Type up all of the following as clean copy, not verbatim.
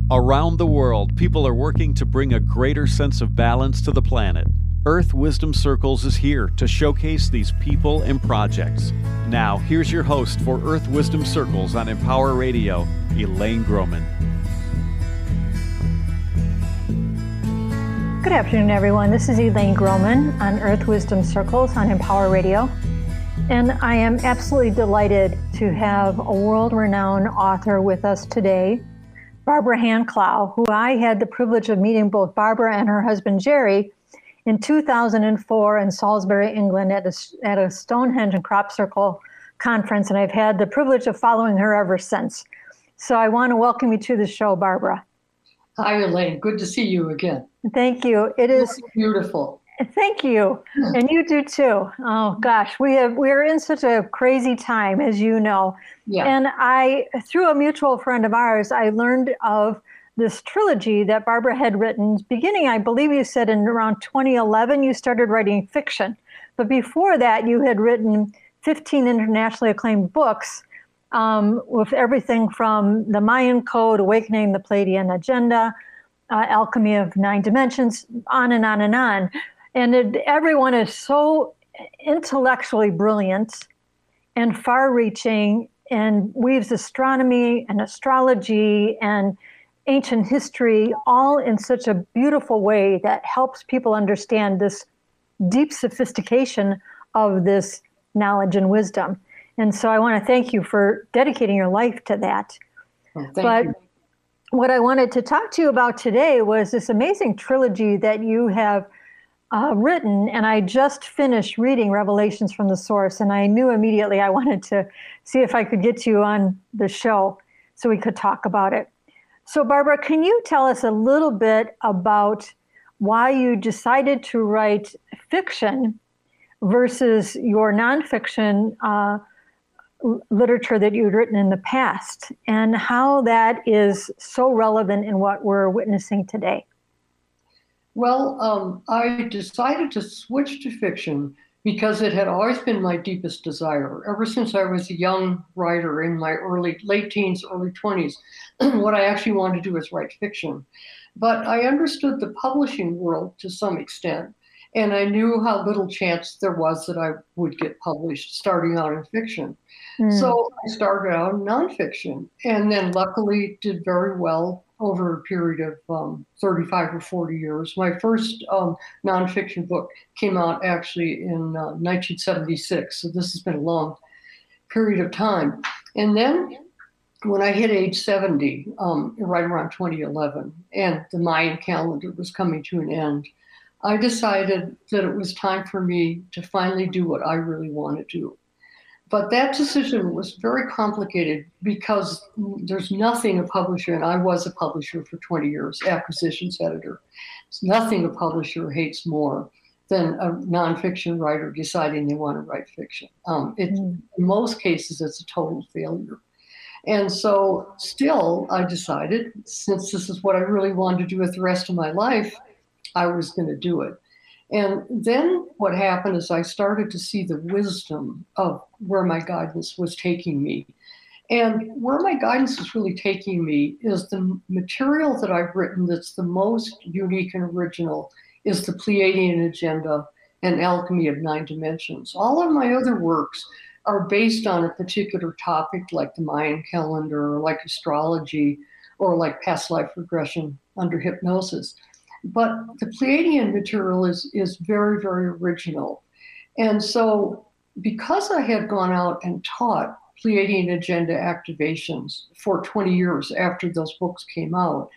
Around the world, people are working to bring a greater sense of balance to the planet. Earth Wisdom Circles is here to showcase these people and projects. Now, here's your host for Earth Wisdom Circles on Empower Radio, Elaine Groman. Good afternoon, everyone. This is Elaine Groman on Earth Wisdom Circles on Empower Radio. And I am absolutely delighted to have a world-renowned author with us today, Barbara Hand-Clough, who I had the privilege of meeting both Barbara and her husband, Jerry, in 2004 in Salisbury, England at a Stonehenge and Crop Circle conference. And I've had the privilege of following her ever since. So I want to welcome you to the show, Barbara. Hi, Elaine. Good to see you again. Thank you. It is beautiful. Thank you. And you do too. Oh gosh, we're in such a crazy time, as you know. Yeah. And through a mutual friend of ours, I learned of this trilogy that Barbara had written beginning, I believe you said in around 2011, you started writing fiction. But before that, you had written 15 internationally acclaimed books with everything from The Mayan Code, Awakening the Pleiadian Agenda, Alchemy of Nine Dimensions, on and on and on. And everyone is so intellectually brilliant and far-reaching and weaves astronomy and astrology and ancient history all in such a beautiful way that helps people understand this deep sophistication of this knowledge and wisdom. And so I want to thank you for dedicating your life to that. Well, thank you. What I wanted to talk to you about today was this amazing trilogy that you have written, and I just finished reading Revelations from the Source, and I knew immediately I wanted to see if I could get you on the show so we could talk about it. So Barbara, can you tell us a little bit about why you decided to write fiction versus your nonfiction literature that you'd written in the past, and how that is so relevant in what we're witnessing today? Well, I decided to switch to fiction because it had always been my deepest desire. Ever since I was a young writer in my late teens, early 20s, what I actually wanted to do was write fiction. But I understood the publishing world to some extent, and I knew how little chance there was that I would get published starting out in fiction. So I started out in nonfiction, and then luckily did very well over a period of 35 or 40 years. My first nonfiction book came out actually in 1976, so this has been a long period of time. And then when I hit age 70, right around 2011, and the Mayan calendar was coming to an end, I decided that it was time for me to finally do what I really want to do. But that decision was very complicated because there's nothing a publisher, and I was a publisher for 20 years, acquisitions editor. There's nothing a publisher hates more than a nonfiction writer deciding they want to write fiction. In most cases, it's a total failure. And so still, I decided, since this is what I really wanted to do with the rest of my life, I was going to do it. And then what happened is I started to see the wisdom of where my guidance was taking me. And where my guidance is really taking me is the material that I've written that's the most unique and original is the Pleiadian Agenda and Alchemy of Nine Dimensions. All of my other works are based on a particular topic like the Mayan calendar or like astrology or like past life regression under hypnosis. But the Pleiadian material is very, very original. And so because I had gone out and taught Pleiadian Agenda activations for 20 years after those books came out,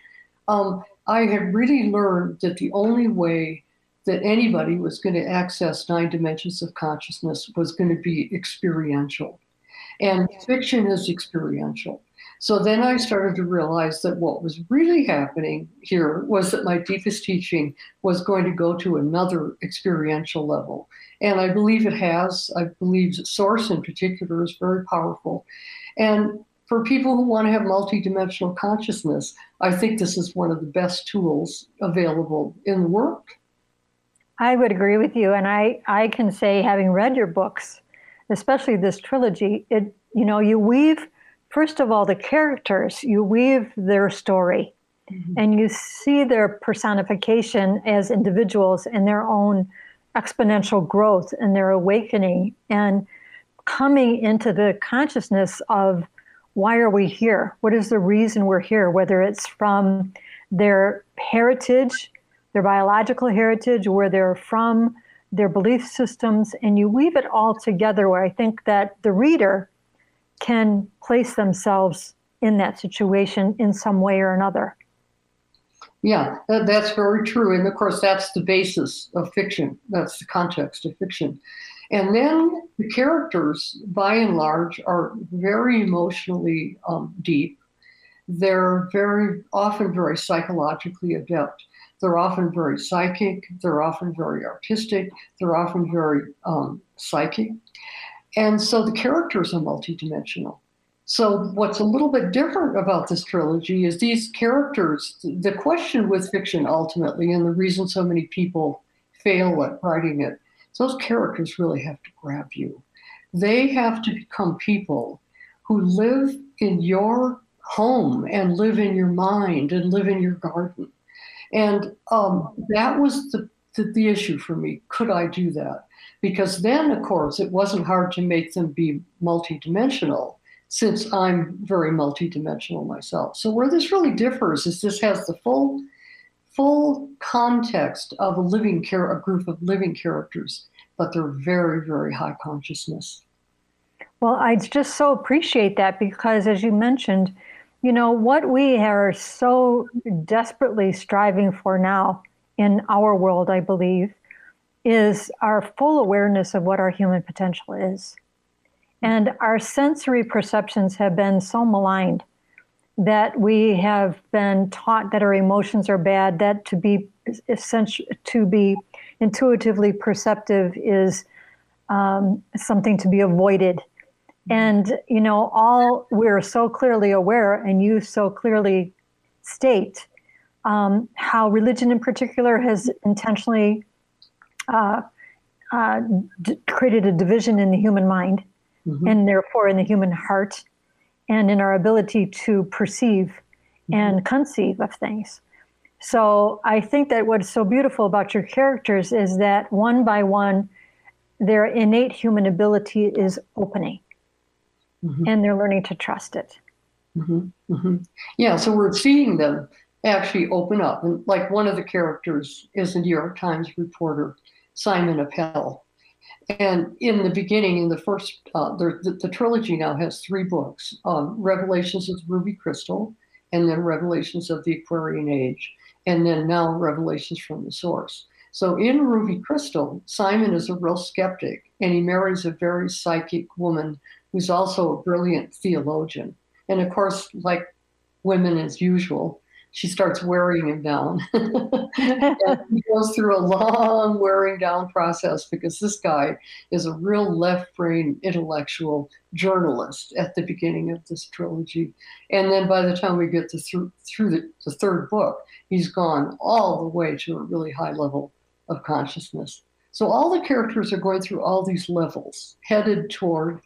I had really learned that the only way that anybody was going to access nine dimensions of consciousness was going to be experiential. And fiction is experiential. So then I started to realize that what was really happening here was that my deepest teaching was going to go to another experiential level. And I believe it has. I believe that Source in particular is very powerful. And for people who want to have multidimensional consciousness, I think this is one of the best tools available in the world. I would agree with you. And I can say, having read your books, especially this trilogy, you weave, first of all, the characters, you weave their story. and you see their personification as individuals and their own exponential growth and their awakening and coming into the consciousness of why are we here? What is the reason we're here? Whether it's from their heritage, their biological heritage, where they're from, their belief systems, and you weave it all together where I think that the reader can place themselves in that situation in some way or another. Yeah, that's very true. And of course, that's the basis of fiction. That's the context of fiction. And then the characters, by and large, are very emotionally deep. They're very often very psychologically adept. They're often very psychic. They're often very artistic. They're often very psychic. And so the characters are multidimensional. So what's a little bit different about this trilogy is these characters, the question with fiction ultimately, and the reason so many people fail at writing it, those characters really have to grab you. They have to become people who live in your home and live in your mind and live in your garden. And that was the issue for me. Could I do that? Because then, of course, it wasn't hard to make them be multidimensional, since I'm very multidimensional myself. So where this really differs is this has the full context of a group of living characters, but they're very, very high consciousness. Well, I just so appreciate that because, as you mentioned, you know, what we are so desperately striving for now in our world, I believe, is our full awareness of what our human potential is. And our sensory perceptions have been so maligned that we have been taught that our emotions are bad, that to be intuitively perceptive is something to be avoided. And, you know, we're so clearly aware, and you so clearly state how religion in particular has intentionally created a division in the human mind, and therefore in the human heart, and in our ability to perceive and conceive of things. So I think that what's so beautiful about your characters is that one by one, their innate human ability is opening, and they're learning to trust it. Yeah, so we're seeing them actually open up. And like one of the characters is a New York Times reporter, Simon Appel. And in the beginning, in the first, the trilogy now has 3 books, Revelations of Ruby Crystal, and then Revelations of the Aquarian Age, and then now Revelations from the Source. So in Ruby Crystal, Simon is a real skeptic, and he marries a very psychic woman who's also a brilliant theologian. And of course, like women as usual, she starts wearing him down. And he goes through a long wearing down process because this guy is a real left-brain intellectual journalist at the beginning of this trilogy. And then by the time we get through the 3rd book, he's gone all the way to a really high level of consciousness. So all the characters are going through all these levels, headed toward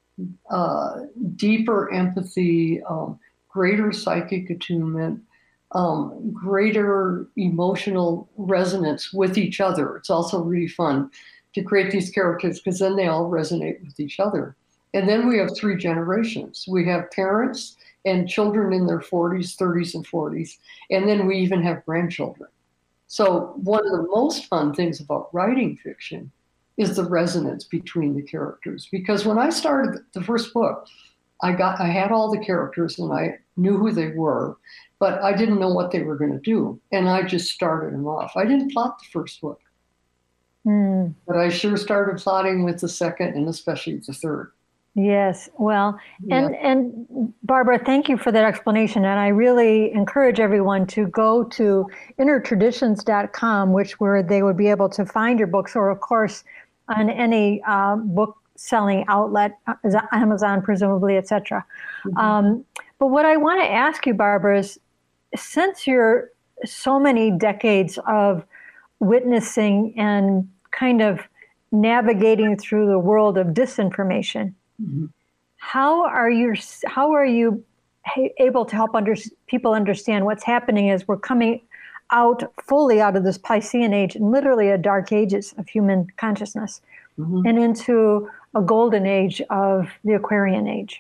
deeper empathy, greater psychic attunement, greater emotional resonance with each other. It's also really fun to create these characters because then they all resonate with each other. And then we have 3 generations. We have parents and children in their 40s, 30s, and 40s. And then we even have grandchildren. So one of the most fun things about writing fiction is the resonance between the characters. Because when I started the first book, I had all the characters and I knew who they were, but I didn't know what they were going to do. And I just started them off. I didn't plot the first book, but I sure started plotting with the second and especially the third. Yes. Well, and Barbara, thank you for that explanation. And I really encourage everyone to go to innertraditions.com, where they would be able to find your books, or of course, on any book selling outlet, Amazon, presumably, etc. But what I want to ask you, Barbara, is since you're so many decades of witnessing and kind of navigating through the world of disinformation, how are you able to help people understand what's happening is we're coming fully out of this Piscean age and literally a dark ages of human consciousness and into a golden age of the Aquarian age.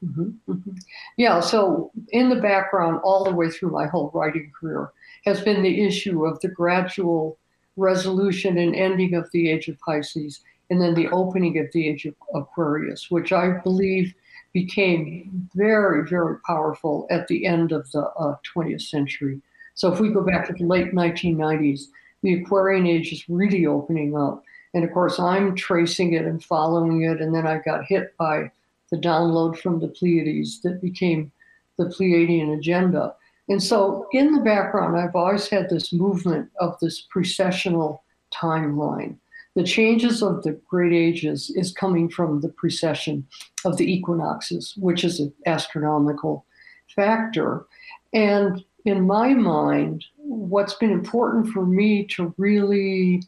Yeah, so in the background all the way through my whole writing career has been the issue of the gradual resolution and ending of the age of Pisces, and then the opening of the age of Aquarius, which I believe became very, very powerful at the end of the 20th century. So if we go back to the late 1990s, the Aquarian age is really opening up. And of course, I'm tracing it and following it, and then I got hit by the download from the Pleiades that became the Pleiadian agenda. And so in the background, I've always had this movement of this precessional timeline. The changes of the great ages is coming from the precession of the equinoxes, which is an astronomical factor. And in my mind, what's been important for me to really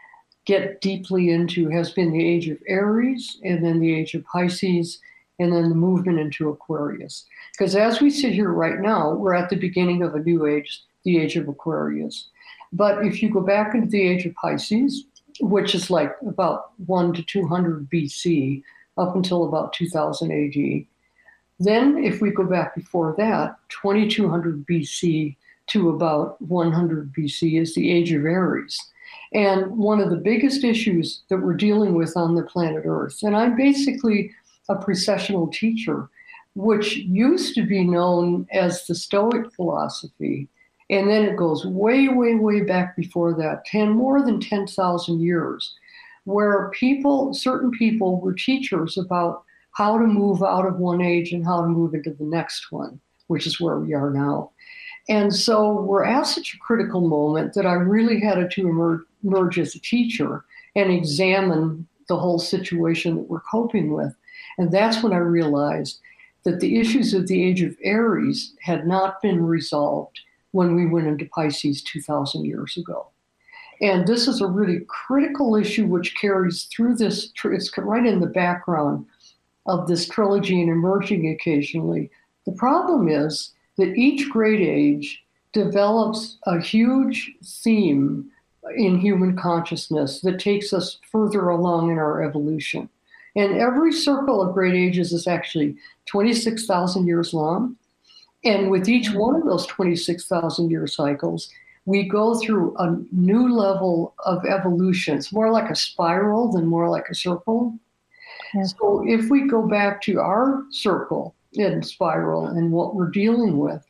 get deeply into has been the age of Aries, and then the age of Pisces, and then the movement into Aquarius. Because as we sit here right now, we're at the beginning of a new age, the age of Aquarius. But if you go back into the age of Pisces, which is like about 1 to 200 BC, up until about 2000 AD, then if we go back before that, 2200 BC to about 100 BC is the age of Aries. And one of the biggest issues that we're dealing with on the planet Earth, and I'm basically a precessional teacher, which used to be known as the Stoic philosophy. And then it goes way, way, way back before that, more than 10,000 years, where certain people were teachers about how to move out of one age and how to move into the next one, which is where we are now. And so we're at such a critical moment that I really had to emerge as a teacher and examine the whole situation that we're coping with. And that's when I realized that the issues of the age of Aries had not been resolved when we went into Pisces 2,000 years ago. And this is a really critical issue which carries through this, it's right in the background of this trilogy and emerging occasionally. The problem is that each great age develops a huge theme in human consciousness that takes us further along in our evolution. And every circle of great ages is actually 26,000 years long. And with each one of those 26,000 year cycles, we go through a new level of evolution. It's more like a spiral than more like a circle. Yeah. So if we go back to our circle and spiral and what we're dealing with,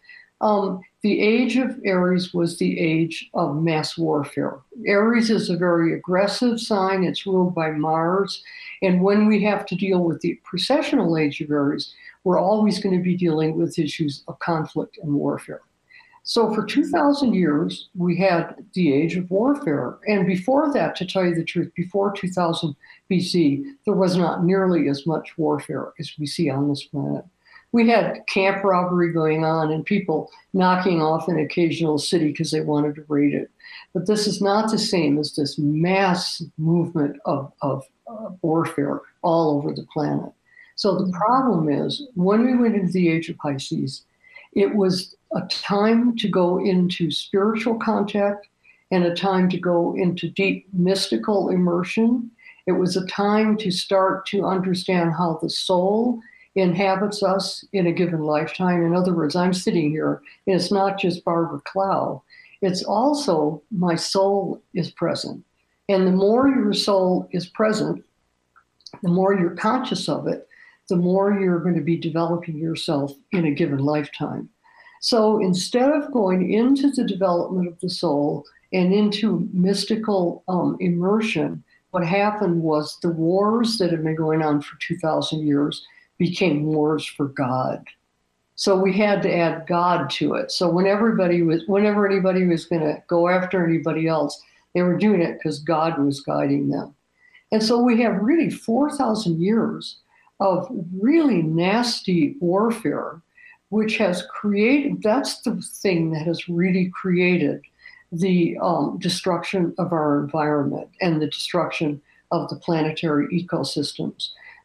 the age of Aries was the age of mass warfare. Aries is a very aggressive sign. It's ruled by Mars. And when we have to deal with the precessional age of Aries, we're always going to be dealing with issues of conflict and warfare. So for 2,000 years, we had the age of warfare. And before that, to tell you the truth, before 2000 BC, there was not nearly as much warfare as we see on this planet. We had camp robbery going on and people knocking off an occasional city because they wanted to raid it. But this is not the same as this mass movement of warfare all over the planet. So the problem is, when we went into the age of Pisces, it was a time to go into spiritual contact and a time to go into deep mystical immersion. It was a time to start to understand how the soul inhabits us in a given lifetime. In other words, I'm sitting here, and it's not just Barbara Clow. It's also my soul is present. And the more your soul is present, the more you're conscious of it, the more you're going to be developing yourself in a given lifetime. So instead of going into the development of the soul and into mystical immersion, what happened was the wars that have been going on for 2,000 years became wars for God. So we had to add God to it. So whenever anybody was going to go after anybody else, they were doing it because God was guiding them. And so we have really 4,000 years of really nasty warfare, which has created, that's the thing that has really created the destruction of our environment and the destruction of the planetary ecosystems.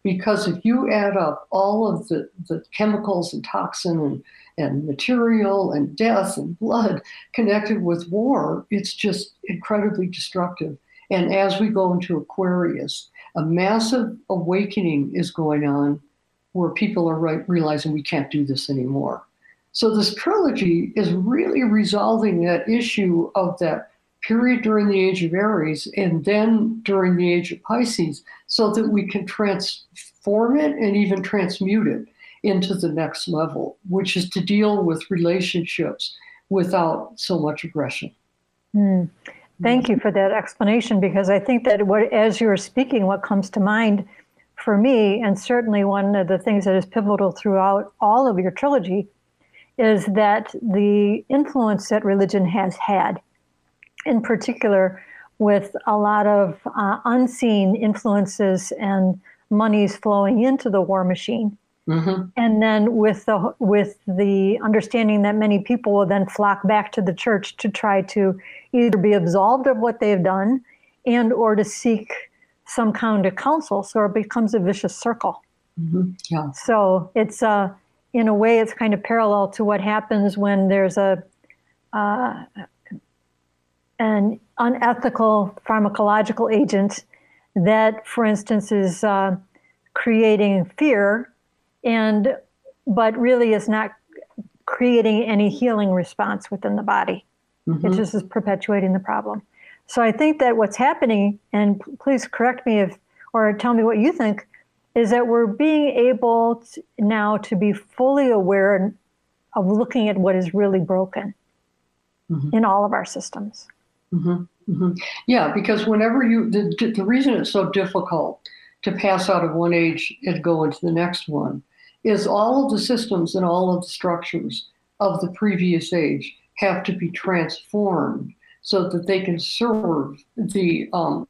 Because if you add up all of the chemicals and toxin and material and death and blood connected with war, it's just incredibly destructive. And as we go into Aquarius, a massive awakening is going on where people are realizing we can't do this anymore. So this trilogy is really resolving that issue of that period during the age of Aries and then during the age of Pisces, so that we can transform it and even transmute it into the next level, which is to deal with relationships without so much aggression. Thank you for that explanation, because I think that as you were speaking, what comes to mind for me, and certainly one of the things that is pivotal throughout all of your trilogy, is that the influence that religion has had, in particular with a lot of unseen influences and monies flowing into the war machine. Mm-hmm. And then with the understanding that many people will then flock back to the church to try to either be absolved of what they've done and or to seek some kind of counsel. So it becomes a vicious circle. Mm-hmm. Yeah. So it's in a way, it's kind of parallel to what happens when there's an unethical pharmacological agent that, for instance, is creating fear, but really is not creating any healing response within the body. Mm-hmm. It just is perpetuating the problem. So I think that what's happening, and please correct me or tell me what you think, is that we're being able now to be fully aware of looking at what is really broken in all of our systems. Mm-hmm. Mm-hmm. Yeah, because whenever the reason it's so difficult to pass out of one age and go into the next one is all of the systems and all of the structures of the previous age have to be transformed so that they can serve the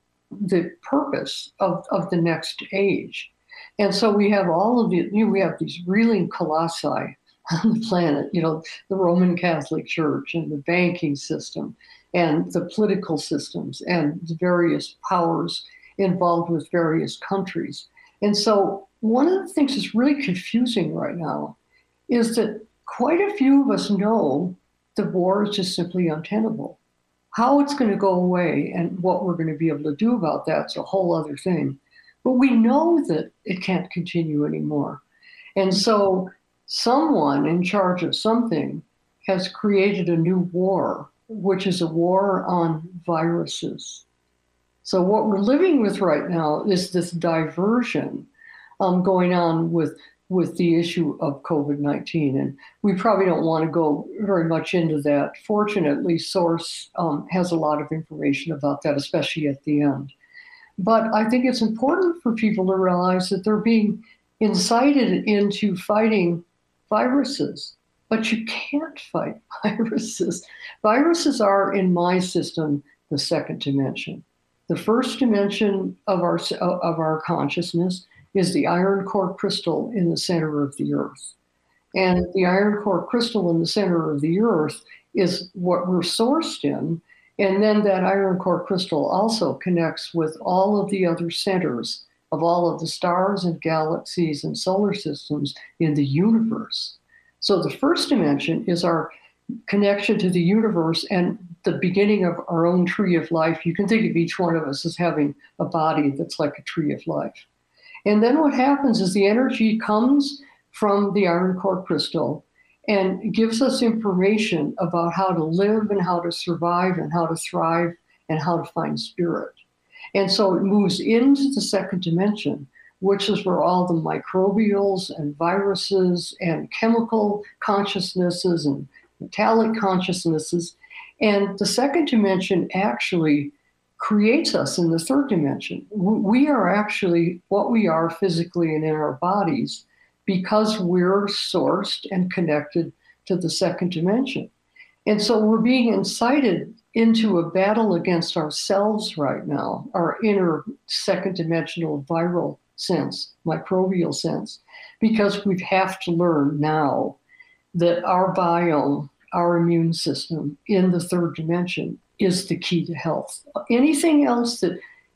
purpose of the next age. And so we have we have these reeling colossi on the planet, the Roman Catholic Church and the banking system and the political systems and the various powers involved with various countries. And so one of the things that's really confusing right now is that quite a few of us know the war is just simply untenable. How it's going to go away and what we're going to be able to do about that's a whole other thing. But we know that it can't continue anymore. And so someone in charge of something has created a new war, which is a war on viruses. So what we're living with right now is this diversion going on with the issue of COVID-19. And we probably don't want to go very much into that. Fortunately, Source has a lot of information about that, especially at the end. But I think it's important for people to realize that they're being incited into fighting viruses. But you can't fight viruses. Viruses are, in my system, the second dimension. The first dimension of our consciousness is the iron core crystal in the center of the earth. And the iron core crystal in the center of the earth is what we're sourced in. And then that iron core crystal also connects with all of the other centers of all of the stars and galaxies and solar systems in the universe. So the first dimension is our connection to the universe and the beginning of our own tree of life. You can think of each one of us as having a body that's like a tree of life. And then what happens is the energy comes from the iron core crystal and gives us information about how to live and how to survive and how to thrive and how to find spirit. And so it moves into the second dimension, which is where all the microbials and viruses and chemical consciousnesses and metallic consciousnesses. And the second dimension actually creates us in the third dimension. We are actually what we are physically and in our bodies because we're sourced and connected to the second dimension. And so we're being incited into a battle against ourselves right now, our inner second dimensional viral sense, microbial sense, because we have to learn now that our biome, our immune system in the third dimension is the key to health. Anything else that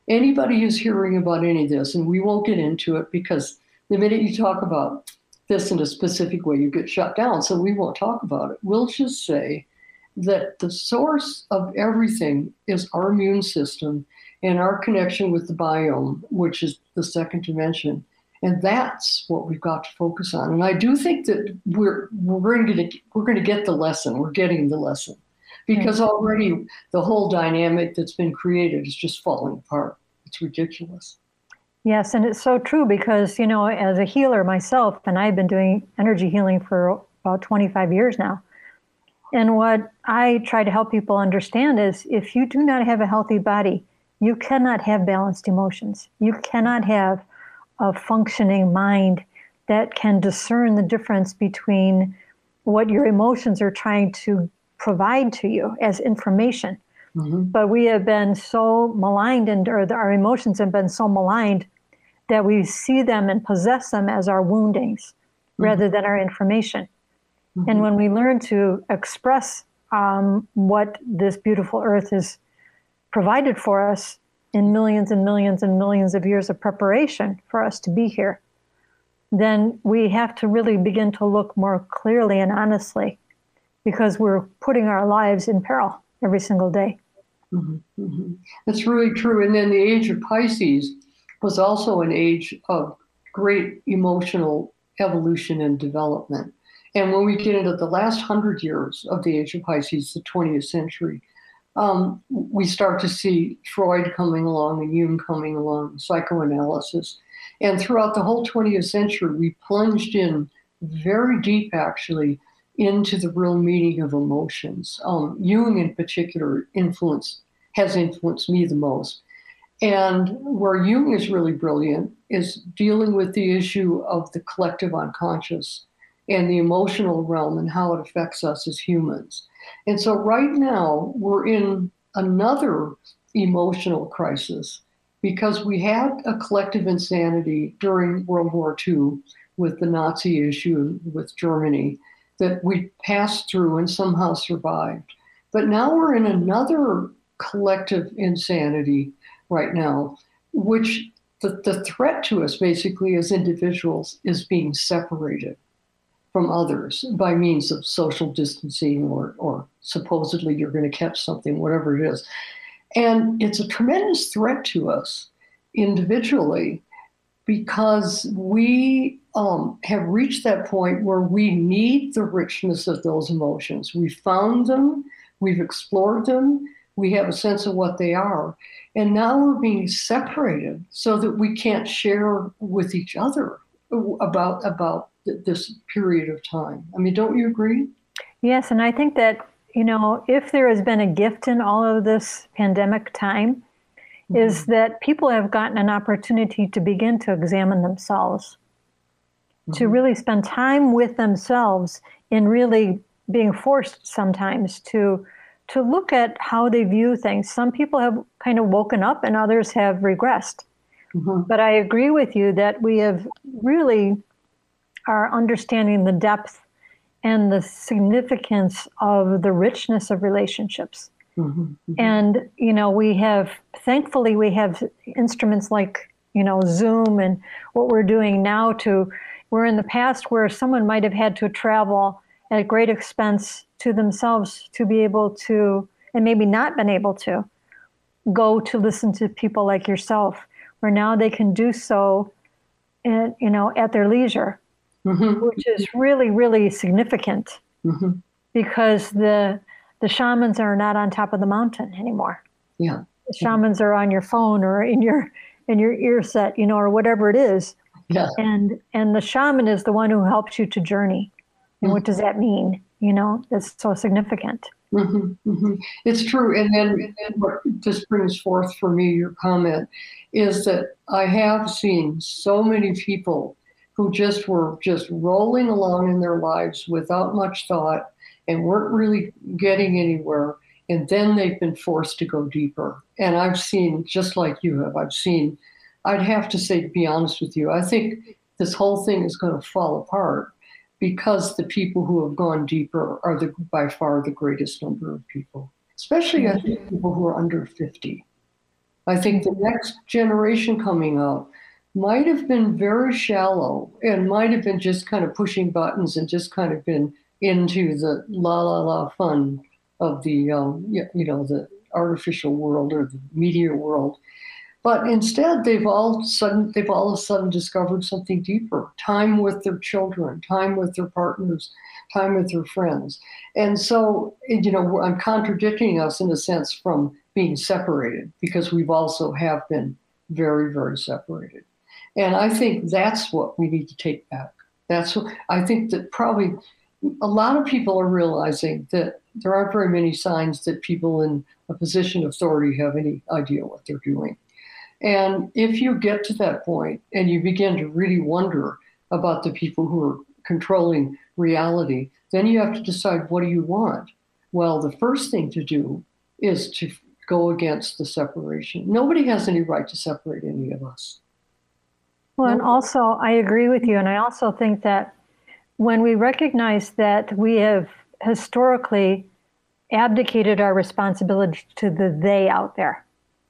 anybody who's hearing about any of this, and we won't get into it because the minute you talk about this in a specific way, you get shut down. So we won't talk about it. We'll just say that the source of everything is our immune system and our connection with the biome, which is the second dimension. And that's what we've got to focus on. And I do think that we're going to get the lesson. We're getting the lesson because already the whole dynamic that's been created is just falling apart. It's ridiculous. Yes, and it's so true because, as a healer myself, and I've been doing energy healing for about 25 years now. And what I try to help people understand is if you do not have a healthy body, you cannot have balanced emotions. You cannot have a functioning mind that can discern the difference between what your emotions are trying to provide to you as information. Mm-hmm. But we have been so maligned, or our emotions have been so maligned that we see them and possess them as our woundings rather than our information. Mm-hmm. And when we learn to express what this beautiful earth has provided for us in millions and millions and millions of years of preparation for us to be here, then we have to really begin to look more clearly and honestly, because we're putting our lives in peril every single day. Mm-hmm. Mm-hmm. That's really true. And then the age of Pisces was also an age of great emotional evolution and development. And when we get into the last 100 years of the age of Pisces, the 20th century, we start to see Freud coming along and Jung coming along, psychoanalysis. And throughout the whole 20th century, we plunged in very deep, actually, into the real meaning of emotions. Jung in particular has influenced me the most. And where Jung is really brilliant is dealing with the issue of the collective unconscious and the emotional realm and how it affects us as humans. And so right now we're in another emotional crisis because we had a collective insanity during World War II with the Nazi issue with Germany that we passed through and somehow survived. But now we're in another collective insanity right now, which the threat to us basically as individuals is being separated from others by means of social distancing or supposedly you're going to catch something, whatever it is. And it's a tremendous threat to us individually because we have reached that point where we need the richness of those emotions. We found them, we've explored them, we have a sense of what they are. And now we're being separated so that we can't share with each other about this period of time. I mean, don't you agree? Yes, and I think that, if there has been a gift in all of this pandemic time, is that people have gotten an opportunity to begin to examine themselves, to really spend time with themselves in really being forced sometimes to look at how they view things. Some people have kind of woken up and others have regressed. Mm-hmm. But I agree with you that we have really are understanding the depth and the significance of the richness of relationships. Mm-hmm. Mm-hmm. And, thankfully we have instruments like, Zoom and what we're doing now where in the past where someone might have had to travel at great expense to themselves to be able to, and maybe not been able to, go to listen to people like yourself, where now they can do so, at their leisure, mm-hmm. which is really, really significant mm-hmm. because the shamans are not on top of the mountain anymore. Yeah, the shamans are on your phone or in your ear set, or whatever it is. Yeah, and the shaman is the one who helps you to journey. And what does that mean? That's so significant. Mm-hmm, mm-hmm. It's true. And then what just brings forth for me, your comment, is that I have seen so many people who were rolling along in their lives without much thought and weren't really getting anywhere. And then they've been forced to go deeper. And I've seen, just like you have, I'd have to say, to be honest with you, I think this whole thing is going to fall apart because the people who have gone deeper are by far the greatest number of people, especially I think people who are under 50. I think the next generation coming up might have been very shallow and might have been just kind of pushing buttons and just kind of been into the la la la fun of the the artificial world or the media world. But instead, they've all of a sudden discovered something deeper: time with their children, time with their partners, time with their friends. And so, I'm contradicting us in a sense from being separated, because we've also have been very, very separated. And I think that's what we need to take back. I think that probably a lot of people are realizing that there aren't very many signs that people in a position of authority have any idea what they're doing. And if you get to that point and you begin to really wonder about the people who are controlling reality, then you have to decide, what do you want? Well, the first thing to do is to go against the separation. Nobody has any right to separate any of us. Well, and also I agree with you. And I also think that when we recognize that we have historically abdicated our responsibility to the they out there,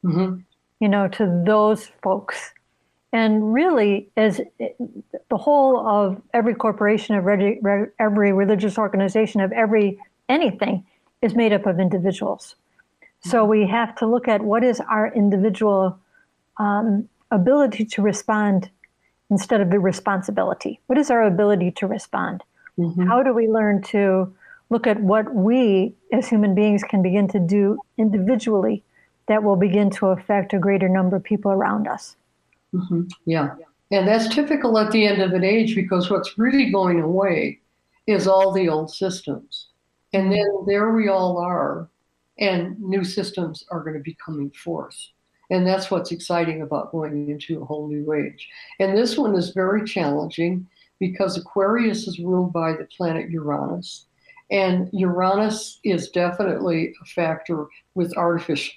to those folks. And really, as the whole of every corporation, of every religious organization, of anything is made up of individuals. So we have to look at what is our individual ability to respond instead of the responsibility. What is our ability to respond? How do we learn to look at what we as human beings can begin to do individually that will begin to affect a greater number of people around us? Yeah. And that's typical at the end of an age, because what's really going away is all the old systems. And then there we all are, and new systems are going to be coming forth. And that's what's exciting about going into a whole new age. And this one is very challenging because Aquarius is ruled by the planet Uranus. And Uranus is definitely a factor with artificial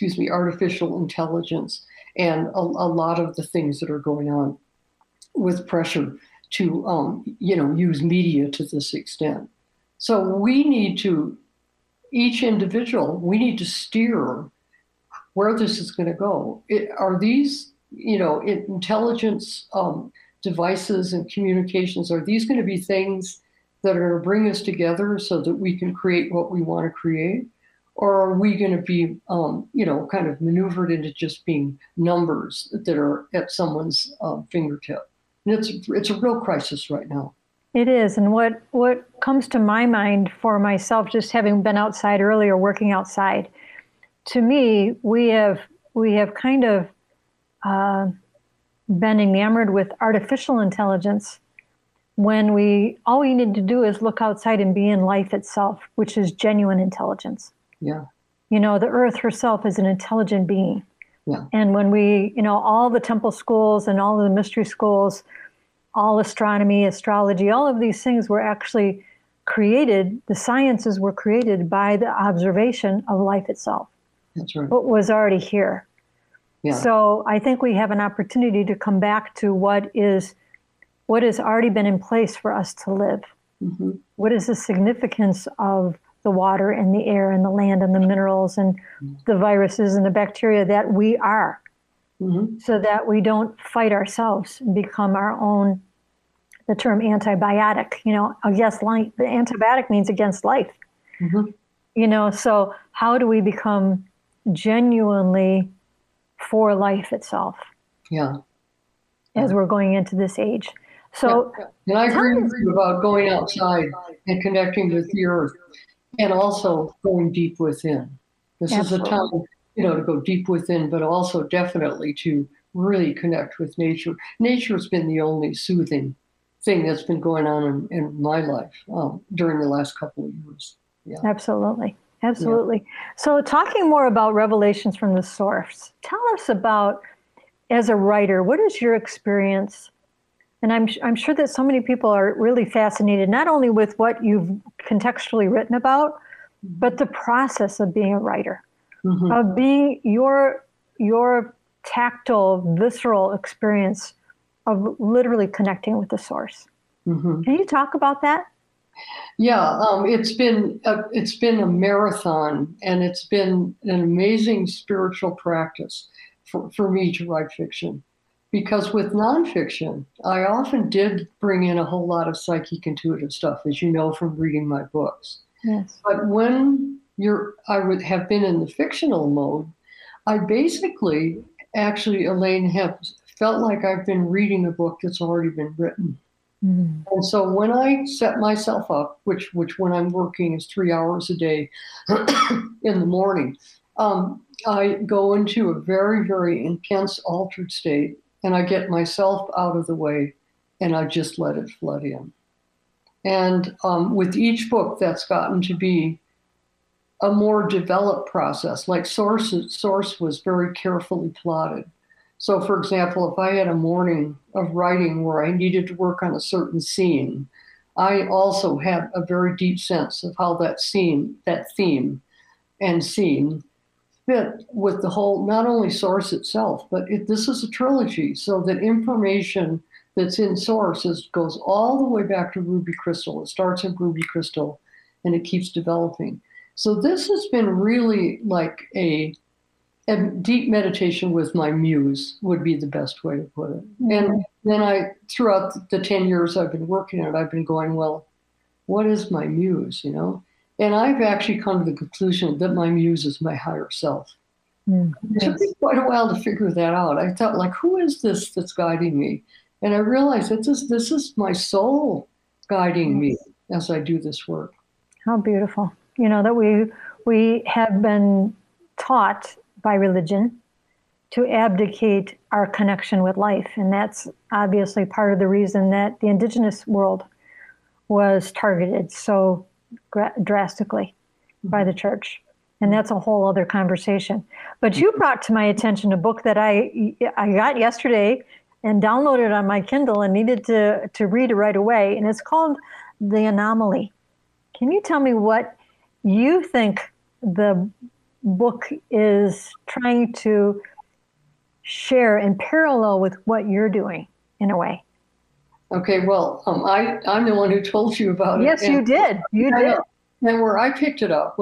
intelligence and a lot of the things that are going on with pressure to, use media to this extent. So we need to, each individual, we need to steer where this is going to go. Are these, intelligence devices and communications, are these going to be things that are going to bring us together so that we can create what we want to create? Or are we going to be, kind of maneuvered into just being numbers that are at someone's fingertip? And it's a real crisis right now. It is. And what comes to my mind for myself, just having been outside earlier, working outside, to me, we have kind of been enamored with artificial intelligence when all we need to do is look outside and be in life itself, which is genuine intelligence. Yeah. The earth herself is an intelligent being. Yeah. And when we, all the temple schools and all the mystery schools, all astronomy, astrology, all of these things were actually created, the sciences were created by the observation of life itself. That's right. What was already here. Yeah. So I think we have an opportunity to come back to what has already been in place for us to live. What is the significance of the water and the air and the land and the minerals and the viruses and the bacteria that we are, so that we don't fight ourselves and become our own, the term antibiotic, against life. The antibiotic means against life. So how do we become genuinely for life itself? Yeah. As we're going into this age. So, and I agree with you about going outside and connecting with the earth, and also going deep within. This Absolutely. Is a time, to go deep within, but also definitely to really connect with nature. Nature's been the only soothing thing that's been going on in my life during the last couple of years. Yeah. Absolutely. Yeah. So talking more about revelations from the source, tell us about, as a writer, what is your experience? And I'm sure that so many people are really fascinated, not only with what you've contextually written about, but the process of being a writer, of being your tactile, visceral experience of literally connecting with the source. Can you talk about that? Yeah, it's been a marathon, and it's been an amazing spiritual practice. for me to write fiction. Because with nonfiction, I often did bring in a whole lot of psychic intuitive stuff, as you know from reading my books. Yes. But when I would have been in the fictional mode, I basically, actually, Elaine, have felt like I've been reading a book that's already been written. Mm. And so when I set myself up, which when I'm working is 3 hours a day in the morning, I go into a very, very intense altered state, and I get myself out of the way, and I just let it flood in. And with each book, that's gotten to be a more developed process. Like Source was very carefully plotted. So, for example, if I had a morning of writing where I needed to work on a certain scene, I also had a very deep sense of how that theme and scene fit with the whole, not only Source itself, but this is a trilogy, so that information that's in Source goes all the way back to Ruby Crystal. It starts at Ruby Crystal, and it keeps developing. So this has been really like a deep meditation with my muse, would be the best way to put it. Mm-hmm. And then throughout the 10 years I've been working on it, I've been going, well, what is my muse, you know? And I've actually come to the conclusion that my muse is my higher self. Mm, yes. It took me quite a while to figure that out. I thought, like, who is this that's guiding me? And I realized that this is my soul guiding me as I do this work. How beautiful. You know, that we have been taught by religion to abdicate our connection with life. And that's obviously part of the reason that the indigenous world was targeted so drastically by the church. And that's a whole other conversation. But you brought to my attention a book that I got yesterday and downloaded on my Kindle and needed to read it right away. And it's called The Anomaly. Can you tell me what you think the book is trying to share in parallel with what you're doing in a way? Okay, well, I'm the one who told you about it. Yes, you did. You did. And where I picked it up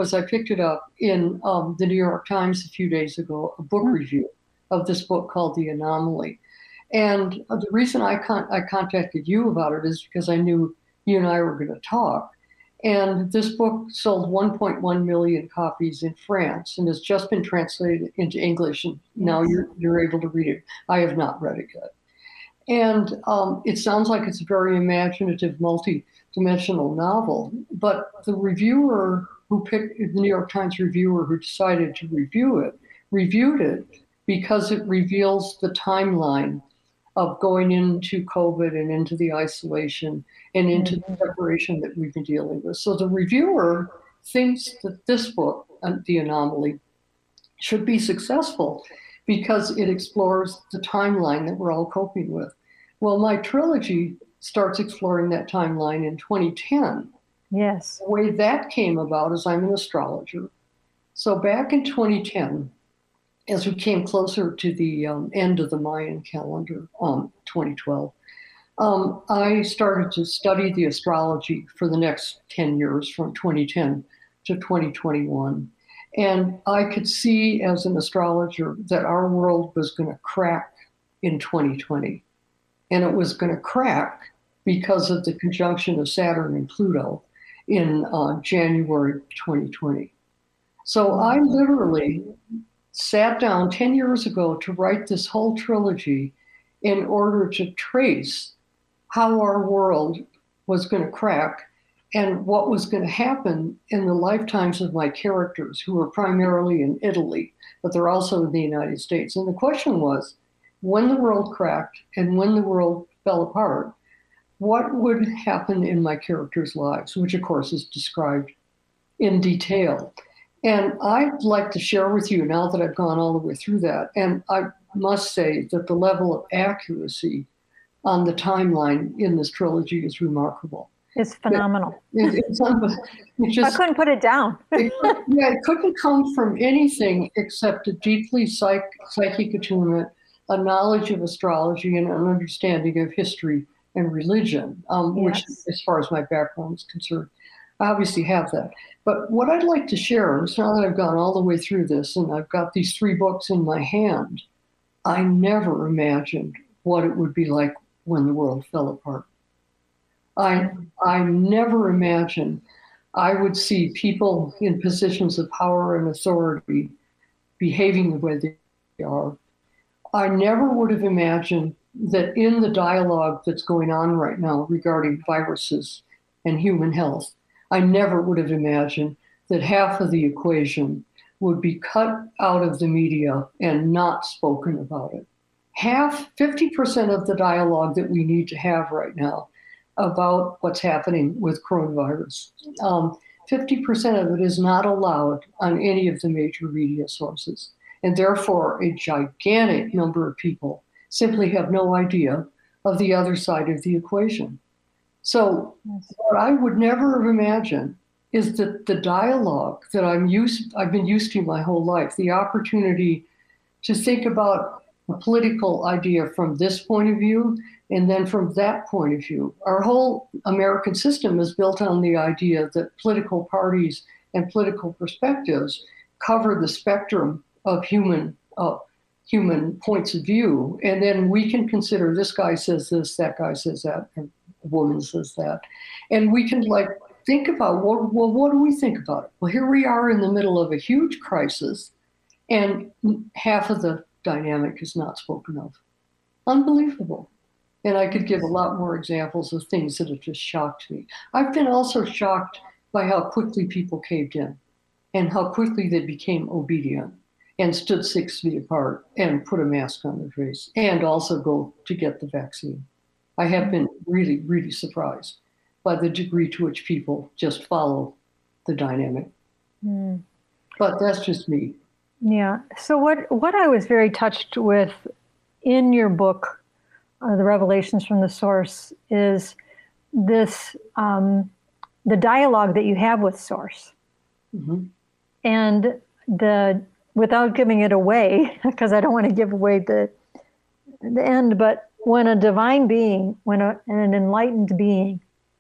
in the New York Times a few days ago, a book review of this book called The Anomaly. And the reason I contacted you about it is because I knew you and I were going to talk. And this book sold 1.1 million copies in France and has just been translated into English. And now you're able to read it. I have not read it yet. And it sounds like it's a very imaginative, multi-dimensional novel. But the reviewer the New York Times reviewer who decided to reviewed it because it reveals the timeline of going into COVID and into the isolation and into the separation that we've been dealing with. So the reviewer thinks that this book, The Anomaly, should be successful because it explores the timeline that we're all coping with. Well, my trilogy starts exploring that timeline in 2010. Yes. The way that came about is I'm an astrologer. So back in 2010, as we came closer to the end of the Mayan calendar, 2012, I started to study the astrology for the next 10 years, from 2010 to 2021. And I could see as an astrologer that our world was going to crack in 2020. And it was going to crack because of the conjunction of Saturn and Pluto in January 2020. So I literally sat down 10 years ago to write this whole trilogy in order to trace how our world was going to crack and what was going to happen in the lifetimes of my characters, who were primarily in Italy, but they're also in the United States. And the question was, when the world cracked and when the world fell apart, what would happen in my characters' lives, which of course is described in detail. And I'd like to share with you, now that I've gone all the way through that, and I must say that the level of accuracy on the timeline in this trilogy is remarkable. It's phenomenal. I couldn't put it down. It couldn't come from anything except a deeply psychic attunement, a knowledge of astrology, and an understanding of history and religion, which, as far as my background is concerned, I obviously have that. But what I'd like to share is, now that I've gone all the way through this and I've got these 3 books in my hand, I never imagined what it would be like when the world fell apart. I never imagined I would see people in positions of power and authority behaving the way they are. I never would have imagined that in the dialogue that's going on right now regarding viruses and human health, I never would have imagined that half of the equation would be cut out of the media and not spoken about it. 50% of the dialogue that we need to have right now about what's happening with coronavirus, 50% of it is not allowed on any of the major media sources. And therefore, a gigantic number of people simply have no idea of the other side of the equation. So what I would never have imagined is that the dialogue that I've been used to my whole life, the opportunity to think about a political idea from this point of view and then from that point of view. Our whole American system is built on the idea that political parties and political perspectives cover the spectrum of human points of view. And then we can consider this guy says this, that guy says that, and a woman says that. And we can think about, well, what do we think about it? Well, here we are in the middle of a huge crisis and half of the dynamic is not spoken of. Unbelievable. And I could give a lot more examples of things that have just shocked me. I've been also shocked by how quickly people caved in and how quickly they became obedient and stood 6 feet apart and put a mask on their face and also go to get the vaccine. I have been really, really surprised by the degree to which people just follow the dynamic. Mm. But that's just me. Yeah. So what I was very touched with in your book, The Revelations from the Source, is this, the dialogue that you have with Source. Mm-hmm. And without giving it away, because I don't want to give away the end, but when a divine being, an enlightened being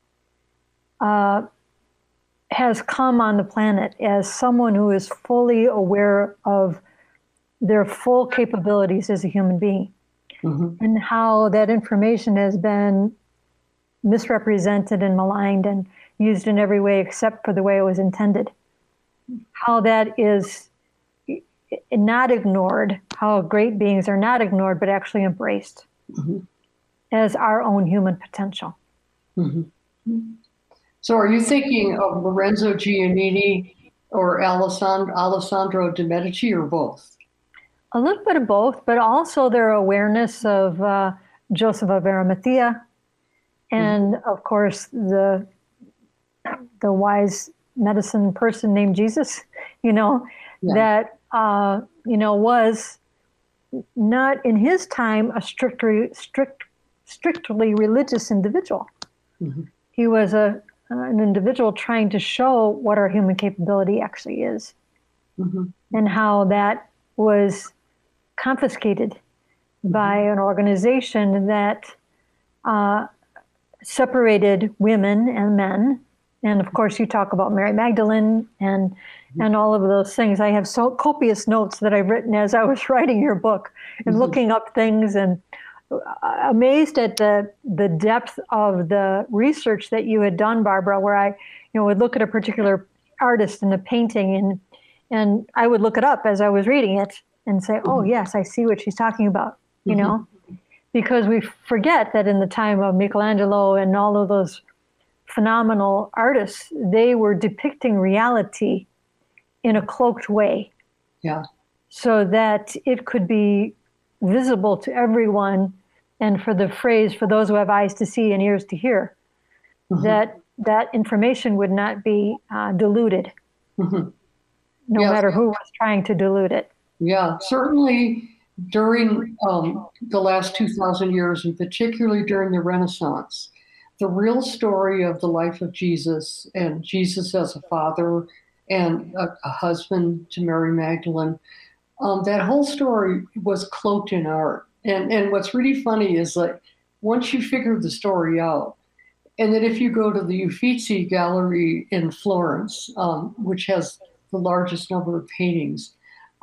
has come on the planet as someone who is fully aware of their full capabilities as a human being, mm-hmm. and how that information has been misrepresented and maligned and used in every way except for the way it was intended. How that is not ignored, how great beings are not ignored, but actually embraced mm-hmm. as our own human potential. Mm-hmm. So are you thinking of Lorenzo Giannini or Alessandro de Medici, or both? A little bit of both, but also their awareness of Joseph of Arimathea, and mm-hmm. of course the wise medicine person named Jesus, that was not in his time a strictly religious individual. Mm-hmm. He was an individual trying to show what our human capability actually is, mm-hmm. and how that was confiscated mm-hmm. by an organization that separated women and men. And of course, you talk about Mary Magdalene and all of those things. I have so copious notes that I've written as I was writing your book and mm-hmm. looking up things, and amazed at the depth of the research that you had done, Barbara, where I would look at a particular artist in a painting and I would look it up as I was reading it and say, oh, yes, I see what she's talking about, mm-hmm. Because we forget that in the time of Michelangelo and all of those phenomenal artists, they were depicting reality in a cloaked way. Yeah. So that it could be visible to everyone, and for the phrase, for those who have eyes to see and ears to hear, mm-hmm. that information would not be diluted, mm-hmm. no matter who was trying to dilute it. Yeah, certainly during the last 2,000 years, and particularly during the Renaissance, the real story of the life of Jesus and Jesus as a father and a husband to Mary Magdalene, that whole story was cloaked in art. And what's really funny is once you figure the story out, and then if you go to the Uffizi Gallery in Florence, which has the largest number of paintings,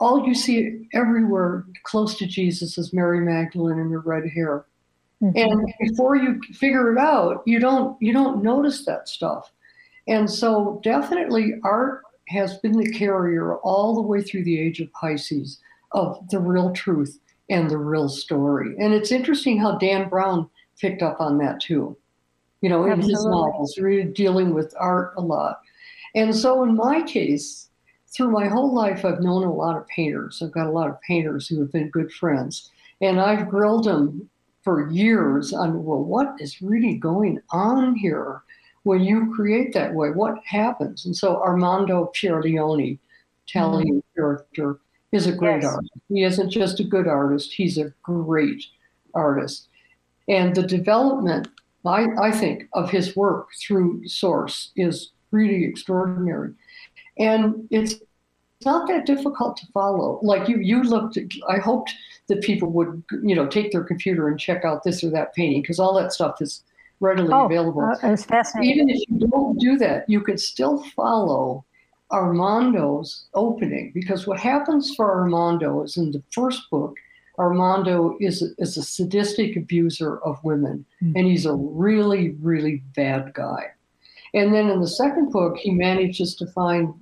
all you see everywhere close to Jesus is Mary Magdalene and her red hair. Mm-hmm. And before you figure it out, you don't notice that stuff. And so definitely art has been the carrier all the way through the age of Pisces of the real truth and the real story. And it's interesting how Dan Brown picked up on that too. In Absolutely. His novels, really dealing with art a lot. And so in my case, through my whole life, I've known a lot of painters. I've got a lot of painters who have been good friends. And I've grilled them for years on, well, what is really going on here when you create that way? What happens? And so Armando Pierleoni, Italian character, is a great artist. He isn't just a good artist, he's a great artist. And the development, I think, of his work through Source is really extraordinary. And it's not that difficult to follow. Like you looked at, I hoped that people would, take their computer and check out this or that painting, because all that stuff is readily available. It's fascinating. Even if you don't do that, you can still follow Armando's opening, because what happens for Armando is in the first book, Armando is a sadistic abuser of women, and he's a really, really bad guy. And then in the second book, he manages to find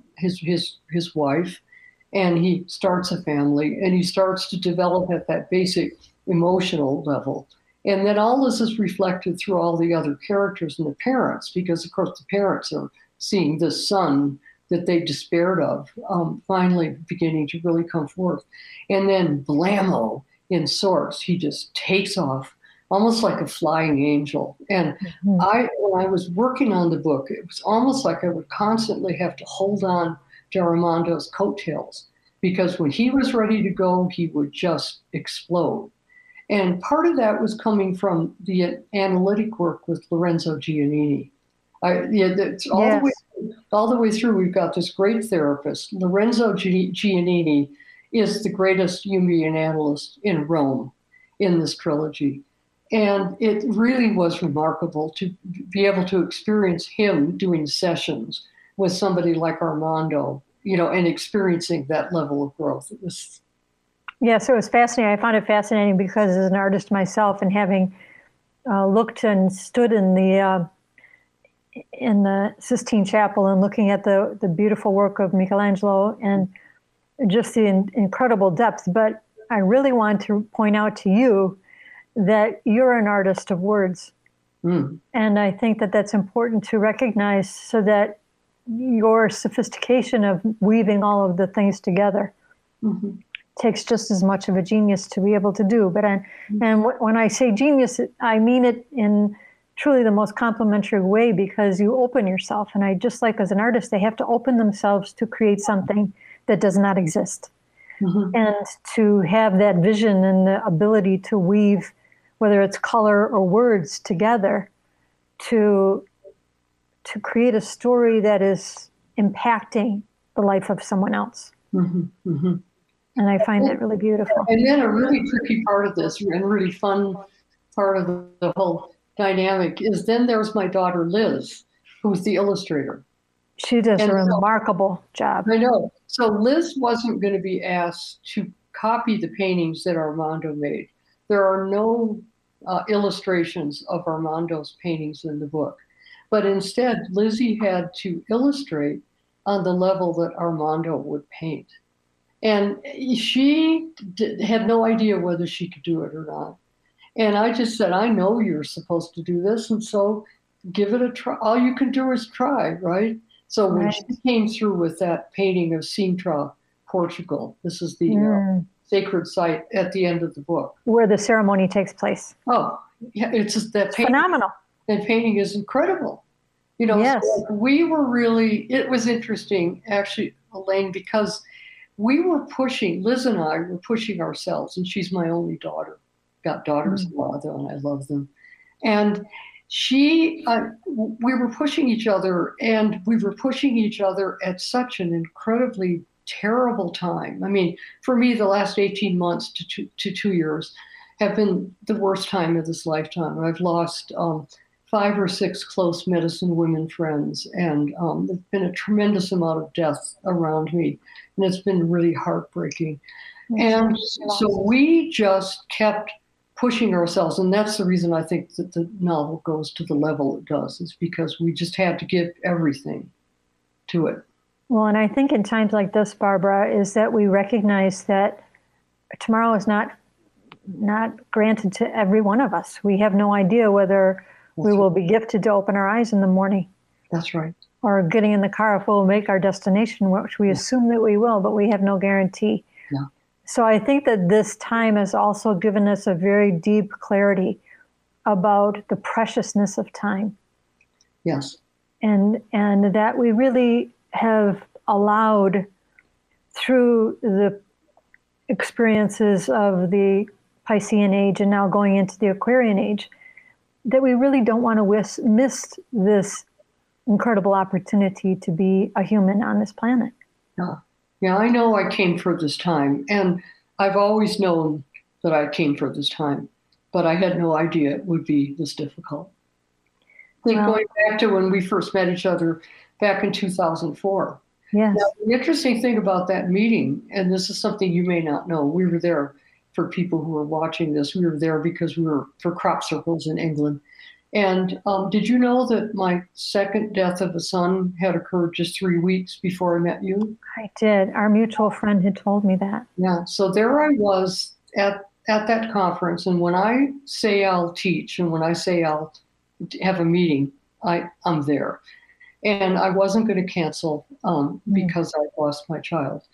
his wife, and he starts a family, and he starts to develop at that basic emotional level. And then all this is reflected through all the other characters and the parents, because of course the parents are seeing the son that they despaired of finally beginning to really come forth. And then blammo in Source, he just takes off almost like a flying angel. And when I was working on the book, it was almost like I would constantly have to hold on to Armando's coattails, because when he was ready to go, he would just explode. And part of that was coming from the analytic work with Lorenzo Giannini. All the way through, we've got this great therapist. Lorenzo Giannini is the greatest Jungian analyst in Rome in this trilogy. And it really was remarkable to be able to experience him doing sessions with somebody like Armando, and experiencing that level of growth. Yes, it was fascinating. I found it fascinating because as an artist myself, and having looked and stood in the Sistine Chapel and looking at the beautiful work of Michelangelo and just the incredible depth. But I really want to point out to you that you're an artist of words. And I think that that's important to recognize, so that your sophistication of weaving all of the things together takes just as much of a genius to be able to do. But when I say genius, I mean it in truly the most complimentary way, because you open yourself. And I just like, as an artist, they have to open themselves to create something that does not exist. And to have that vision and the ability to weave, whether it's color or words, together to create a story that is impacting the life of someone else. And I find that really beautiful. And then a really tricky part of this, and really fun part of the whole dynamic, is then there's my daughter Liz, who's the illustrator. She does a remarkable job. I know. So Liz wasn't going to be asked to copy the paintings that Armando made. There are no illustrations of Armando's paintings in the book. But instead, Lizzie had to illustrate on the level that Armando would paint. And she had no idea whether she could do it or not. And I just said, I know you're supposed to do this, and so give it a try. All you can do is try, right? So when she came through with that painting of Sintra, Portugal, this is the sacred site at the end of the book, where the ceremony takes place. Oh, yeah, it's just that painting. Phenomenal. That painting is incredible. Yes. So we were really, it was interesting, actually, Elaine, because we were pushing, Liz and I were pushing ourselves, and she's my only daughter. Got daughters-in-law, though, and I love them. And we were pushing each other, and we were pushing each other at such an incredibly terrible time. I mean, for me, the last 18 months to 2 years have been the worst time of this lifetime. I've lost 5 or 6 close medicine women friends, and there's been a tremendous amount of death around me, and it's been really heartbreaking. And so we just kept pushing ourselves, and that's the reason I think that the novel goes to the level it does, is because we just had to give everything to it. Well, and I think in times like this, Barbara, is that we recognize that tomorrow is not granted to every one of us. We have no idea whether we will be gifted to open our eyes in the morning. That's right. Or getting in the car if we'll make our destination, which we assume that we will, but we have no guarantee. Yeah. So I think that this time has also given us a very deep clarity about the preciousness of time. Yes. And that we really have allowed, through the experiences of the Piscean age and now going into the Aquarian age, that we really don't want to miss this incredible opportunity to be a human on this planet. Yeah, I know I came for this time, and I've always known that I came for this time, but I had no idea it would be this difficult. I think going back to when we first met each other back in 2004. Yes. Now, the interesting thing about that meeting, and this is something you may not know, we were there for people who are watching this. We were there because we were for crop circles in England. And did you know that my second death of a son had occurred just 3 weeks before I met you? I did. Our mutual friend had told me that. Yeah. So there I was at that conference. And when I say I'll teach and when I say I'll have a meeting, I'm there. And I wasn't going to cancel because I lost my child.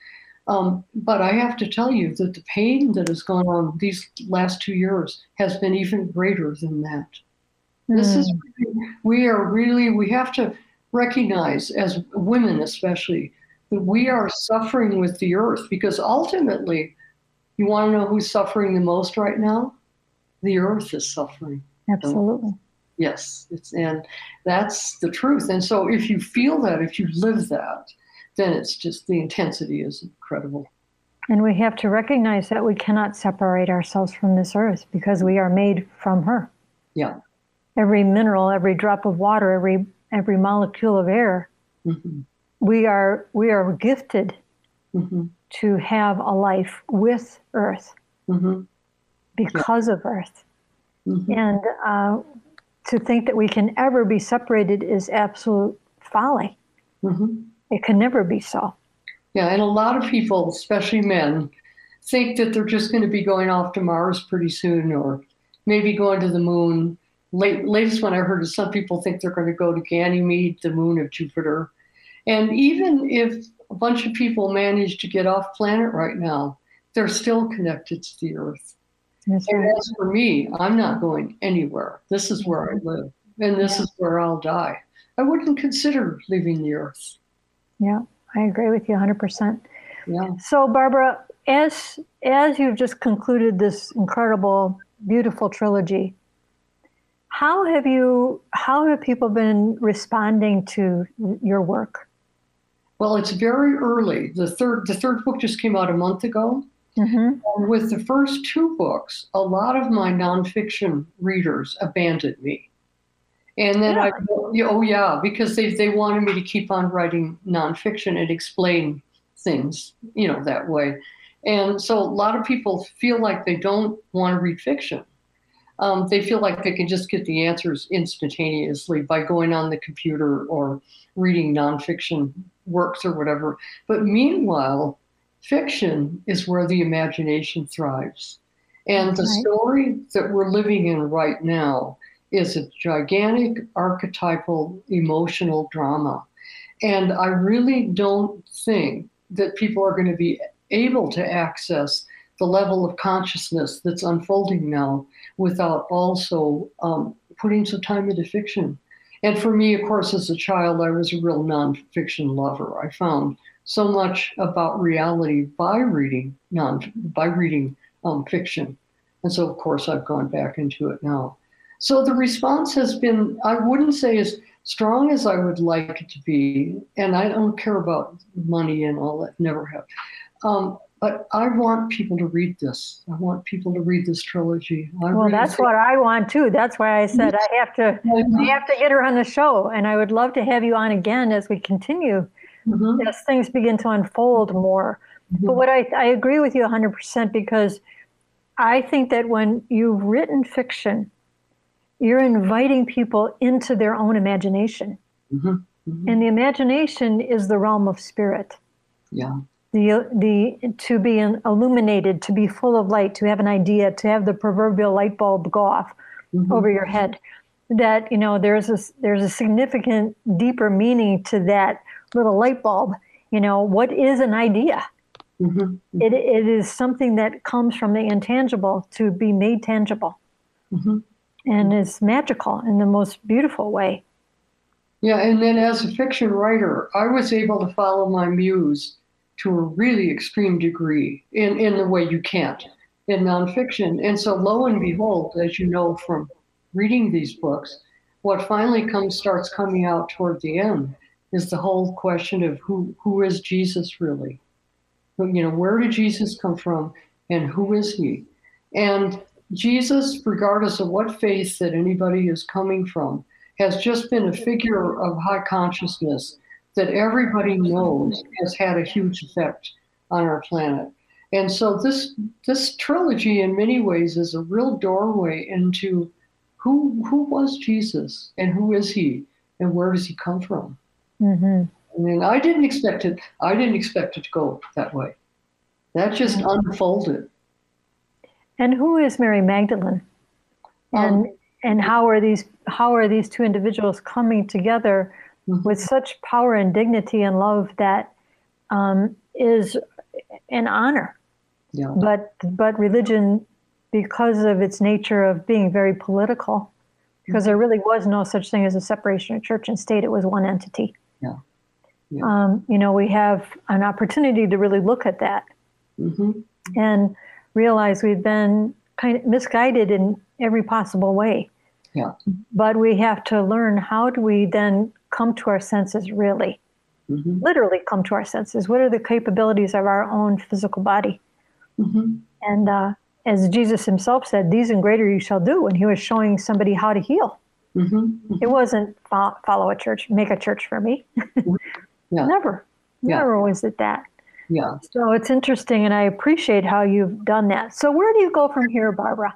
But I have to tell you that the pain that has gone on these last 2 years has been even greater than that. This is, we have to recognize, as women especially, that we are suffering with the earth, because ultimately, you want to know who's suffering the most right now? The earth is suffering. Absolutely. Yes, and that's the truth. And so if you feel that, if you live that, then it's just, the intensity is incredible. And we have to recognize that we cannot separate ourselves from this earth because we are made from her. Yeah. Every mineral, every drop of water, every molecule of air, we are gifted to have a life with earth because of earth. And to think that we can ever be separated is absolute folly. It can never be so. Yeah, and a lot of people, especially men, think that they're just going to be going off to Mars pretty soon, or maybe going to the moon. Latest one I heard is some people think they're going to go to Ganymede, the moon of Jupiter. And even if a bunch of people manage to get off planet right now, they're still connected to the earth. That's right. And as for me, I'm not going anywhere. This is where I live, and this is where I'll die. I wouldn't consider leaving the earth. Yeah, I agree with you 100%. Yeah. So, Barbara, as you've just concluded this incredible, beautiful trilogy, how have people been responding to your work? Well, it's very early. The third book just came out a month ago. And with the first 2 books, a lot of my nonfiction readers abandoned me. And then because they wanted me to keep on writing nonfiction and explain things, that way. And so a lot of people feel like they don't want to read fiction. They feel like they can just get the answers instantaneously by going on the computer or reading nonfiction works or whatever. But meanwhile, fiction is where the imagination thrives. And the story that we're living in right now is a gigantic archetypal emotional drama. And I really don't think that people are going to be able to access the level of consciousness that's unfolding now without also putting some time into fiction. And for me, of course, as a child, I was a real nonfiction lover. I found so much about reality by reading fiction. And so, of course, I've gone back into it now. So the response has been, I wouldn't say as strong as I would like it to be, and I don't care about money and all that, never have. But I want people to read this. I want people to read this trilogy. That's what I want too. That's why I said I have to get her on the show, and I would love to have you on again as we continue, as things begin to unfold more. But what I agree with you 100%, because I think that when you've written fiction, you're inviting people into their own imagination. And the imagination is the realm of spirit. Yeah. To be illuminated, to be full of light, to have an idea, to have the proverbial light bulb go off over your head. That, there's a significant, deeper meaning to that little light bulb. What is an idea? It is something that comes from the intangible to be made tangible. And it's magical in the most beautiful way. Yeah, and then as a fiction writer, I was able to follow my muse to a really extreme degree in the way you can't in nonfiction. And so lo and behold, as you know from reading these books, what finally starts coming out toward the end is the whole question of who is Jesus really? Where did Jesus come from and who is he? And Jesus, regardless of what faith that anybody is coming from, has just been a figure of high consciousness that everybody knows has had a huge effect on our planet. And so this trilogy in many ways is a real doorway into who was Jesus and who is he and where does he come from? I mean, I didn't expect it to go that way. That just unfolded. And who is Mary Magdalene? And how are these two individuals coming together with such power and dignity and love that is an honor? Yeah. But religion, because of its nature of being very political, because there really was no such thing as a separation of church and state, it was one entity. Yeah. We have an opportunity to really look at that and realize we've been kind of misguided in every possible way. Yeah. But we have to learn, how do we then come to our senses, really? Literally come to our senses. What are the capabilities of our own physical body? And as Jesus himself said, these and greater you shall do, when he was showing somebody how to heal. It wasn't follow a church, make a church for me. Never was it that. Yeah. So it's interesting, and I appreciate how you've done that. So where do you go from here, Barbara?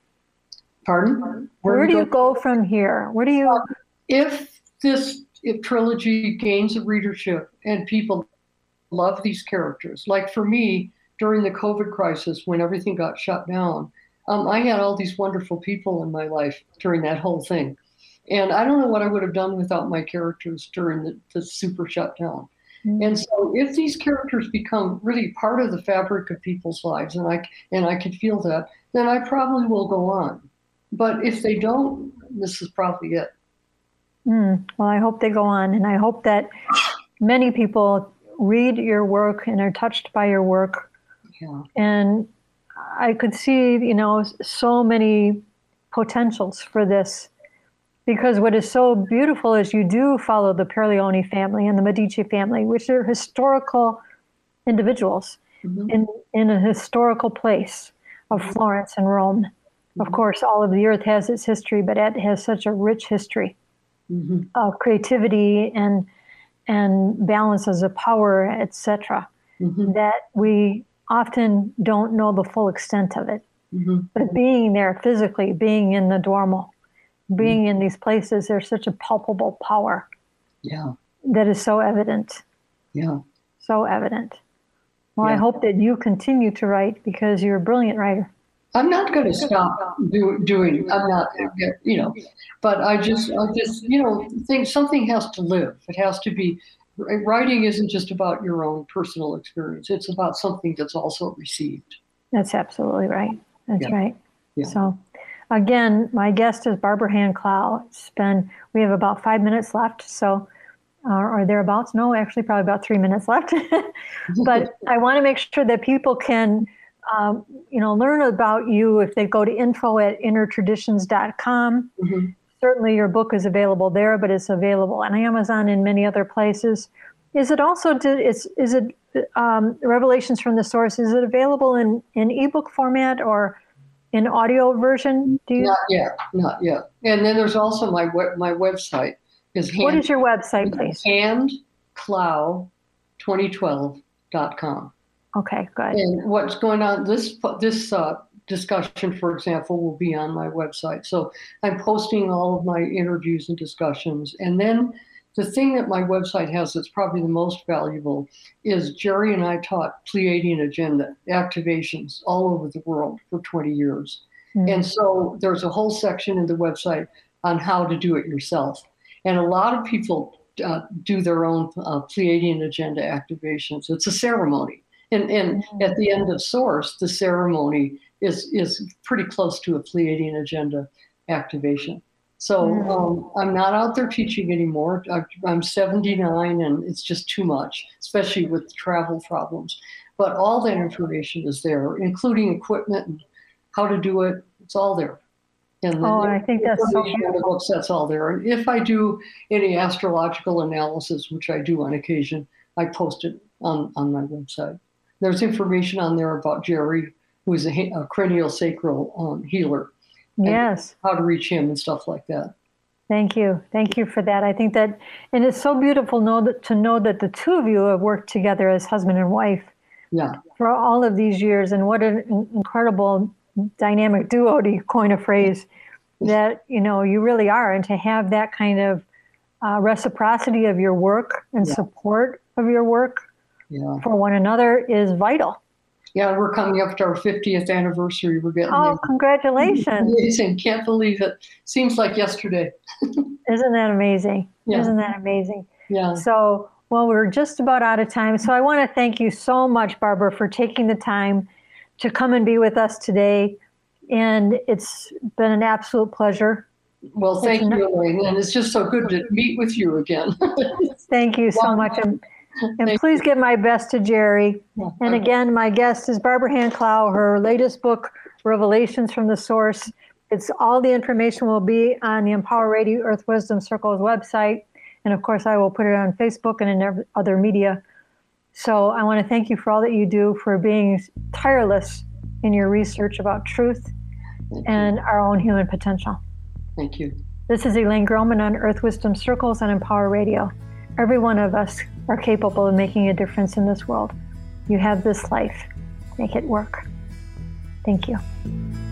Pardon? Where do you go from here? Where do you? If this trilogy gains a readership and people love these characters, like for me, during the COVID crisis, when everything got shut down, I had all these wonderful people in my life during that whole thing. And I don't know what I would have done without my characters during the super shutdown. And so if these characters become really part of the fabric of people's lives, and I can feel that, then I probably will go on. But if they don't, this is probably it. Well, I hope they go on. And I hope that many people read your work and are touched by your work. Yeah. And I could see, so many potentials for this. Because what is so beautiful is you do follow the Perleone family and the Medici family, which are historical individuals in a historical place of Florence and Rome. Of course, all of the earth has its history, but it has such a rich history of creativity and balances of power, etc., that we often don't know the full extent of it. But being there physically, being in the Duomo, being in these places, there's such a palpable power that is so evident. Yeah. So evident. Well, I hope that you continue to write, because you're a brilliant writer. I'm not going to stop doing. I'm not, but I just, think something has to live. It has to be. Writing isn't just about your own personal experience. It's about something that's also received. That's absolutely right. That's right. Yeah. So, again, my guest is Barbara Hand-Clough. We have about 5 minutes left, so, or thereabouts. No, actually, probably about 3 minutes left. But I want to make sure that people can, learn about you if they go to info@innertraditions.com. Certainly, your book is available there, but it's available on Amazon and many other places. is it also Revelations from the Source? Is it available in ebook format or in audio version? Not yet. And then there's also my website. What is your website, please? handclow2012.com. Okay, good. And what's going on, this discussion, for example, will be on my website. So I'm posting all of my interviews and discussions. And then the thing that my website has that's probably the most valuable is Jerry and I taught Pleiadian agenda activations all over the world for 20 years. Mm-hmm. And so there's a whole section in the website on how to do it yourself. And a lot of people do their own Pleiadian agenda activations. It's a ceremony. And at the end of Source, the ceremony is pretty close to a Pleiadian agenda activation. So I'm not out there teaching anymore. I'm 79 and it's just too much, especially with travel problems. But all that information is there, including equipment and how to do it. It's all there. And I think that's so beautiful. The books, that's all there. And if I do any astrological analysis, which I do on occasion, I post it on my website. There's information on there about Jerry, who is a craniosacral healer. Yes. How to reach him and stuff like that. Thank you. Thank you for that. I think that, and it's so beautiful to know that the two of you have worked together as husband and wife for all of these years. And what an incredible dynamic duo, to coin a phrase, that, you really are. And to have that kind of reciprocity of your work and support of your work for one another is vital. Yeah, we're coming up to our 50th anniversary. We're getting there. Congratulations. Amazing. Can't believe it. Seems like yesterday. Isn't that amazing? Yeah. Isn't that amazing? Yeah. So, we're just about out of time. So I want to thank you so much, Barbara, for taking the time to come and be with us today. And it's been an absolute pleasure. Well, thank you, Elaine. And it's just so good to meet with you again. Thank you so much. And please give my best to Jerry. And again, my guest is Barbara Handclow. Her latest book, Revelations from the Source. It's all the information will be on the Empower Radio Earth Wisdom Circles website. And of course, I will put it on Facebook and in other media. So I want to thank you for all that you do, for being tireless in your research about truth and our own human potential. Thank you. This is Elaine Groman on Earth Wisdom Circles on Empower Radio. Every one of us are capable of making a difference in this world. You have this life. Make it work. Thank you.